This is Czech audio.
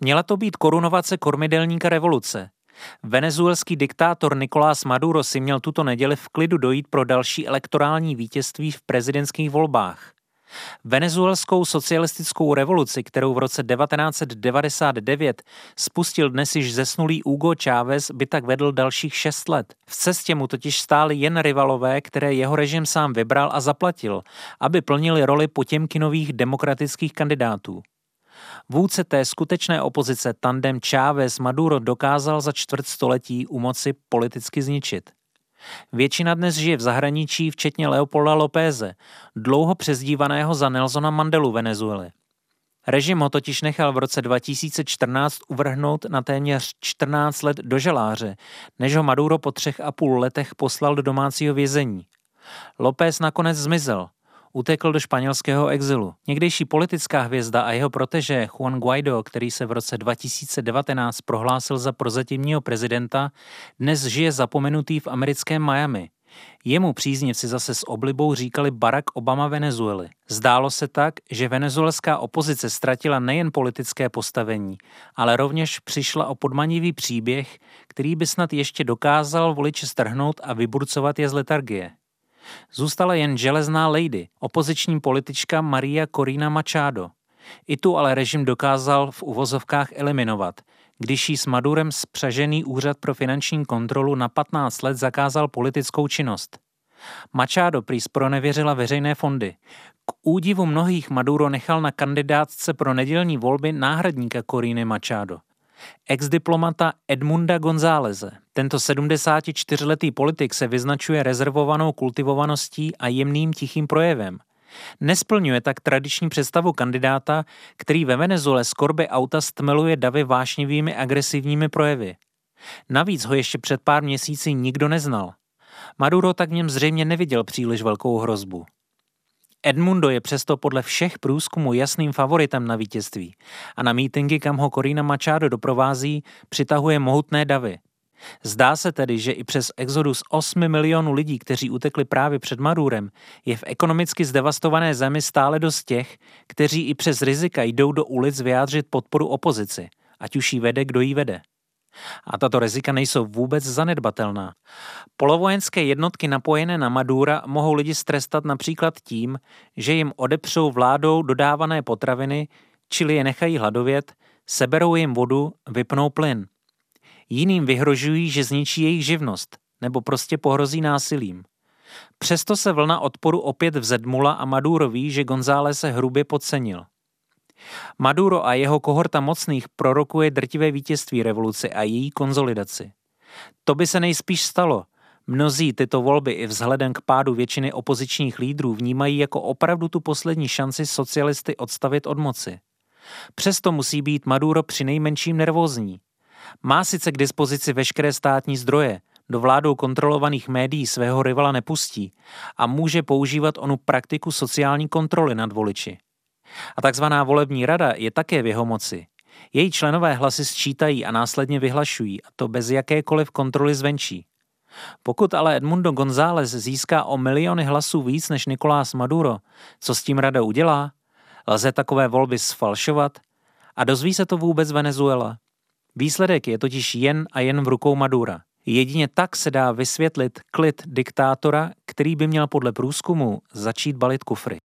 Měla to být korunovace kormidelníka revoluce. Venezuelský diktátor Nicolás Maduro si měl tuto neděli v klidu dojít pro další elektorální vítězství v prezidentských volbách. Venezuelskou socialistickou revoluci, kterou v roce 1999 spustil dnes již zesnulý Hugo Chávez, by tak vedl dalších 6 let. V cestě mu totiž stáli jen rivalové, které jeho režim sám vybral a zaplatil, aby plnili roli Potěmkinových demokratických kandidátů. Vůdce té skutečné opozice tandem Chávez-Maduro dokázal za čtvrtstoletí u moci politicky zničit. Většina dnes žije v zahraničí, včetně Leopolda Lópeze, dlouho přezdívaného za Nelsona Mandelu Venezuely. Režim ho totiž nechal v roce 2014 uvrhnout na téměř 14 let do žaláře, než ho Maduro po 3,5 letech poslal do domácího vězení. López nakonec zmizel. Utekl do španělského exilu. Někdejší politická hvězda a jeho proteže Juan Guaidó, který se v roce 2019 prohlásil za prozatímního prezidenta, dnes žije zapomenutý v americkém Miami. Jemu příznivci zase s oblibou říkali Barack Obama Venezuely. Zdálo se tak, že venezuelská opozice ztratila nejen politické postavení, ale rovněž přišla o podmanivý příběh, který by snad ještě dokázal voliče strhnout a vyburcovat je z letargie. Zůstala jen železná lady, opoziční politička María Corina Machado. I tu ale režim dokázal v uvozovkách eliminovat, když jí s Madurem spřažený úřad pro finanční kontrolu na 15 let zakázal politickou činnost. Machado prý zpronevěřila veřejné fondy. K údivu mnohých Maduro nechal na kandidátce pro nedělní volby náhradníka Coriny Machado, ex-diplomata Edmunda Gonzáleze. Tento 74letý politik se vyznačuje rezervovanou kultivovaností a jemným tichým projevem. Nesplňuje tak tradiční představu kandidáta, který ve Venezuele z korby auta stmeluje davy vášnivými agresivními projevy. Navíc ho ještě před pár měsíci nikdo neznal. Maduro tak v něm zřejmě neviděl příliš velkou hrozbu. Edmundo je přesto podle všech průzkumů jasným favoritem na vítězství a na mítinky, kam ho Corina Machado doprovází, přitahuje mohutné davy. Zdá se tedy, že i přes exodus 8 milionů lidí, kteří utekli právě před Madurem, je v ekonomicky zdevastované zemi stále dost těch, kteří i přes rizika jdou do ulic vyjádřit podporu opozici, ať už jí vede, kdo jí vede. A tato rizika nejsou vůbec zanedbatelná. Polovojenské jednotky napojené na Madura mohou lidi strestat například tím, že jim odepřou vládou dodávané potraviny, čili je nechají hladovět, seberou jim vodu, vypnou plyn. Jiným vyhrožují, že zničí jejich živnost, nebo prostě pohrozí násilím. Přesto se vlna odporu opět vzedmula a Maduro ví, že González se hrubě podcenil. Maduro a jeho kohorta mocných prorokuje drtivé vítězství revoluce a její konzolidaci. To by se nejspíš stalo. Mnozí tyto volby i vzhledem k pádu většiny opozičních lídrů vnímají jako opravdu tu poslední šanci socialisty odstavit od moci. Přesto musí být Maduro přinejmenším nervózní. Má sice k dispozici veškeré státní zdroje, do vládou kontrolovaných médií svého rivala nepustí a může používat onu praktiku sociální kontroly nad voliči. A takzvaná volební rada je také v jeho moci. Její členové hlasy sčítají a následně vyhlašují, a to bez jakékoliv kontroly zvenčí. Pokud ale Edmundo González získá o miliony hlasů víc než Nicolás Maduro, co s tím rada udělá? Lze takové volby sfalšovat? A dozví se to vůbec Venezuela? Výsledek je totiž jen a jen v rukou Madura. Jedině tak se dá vysvětlit klid diktátora, který by měl podle průzkumu začít balit kufry.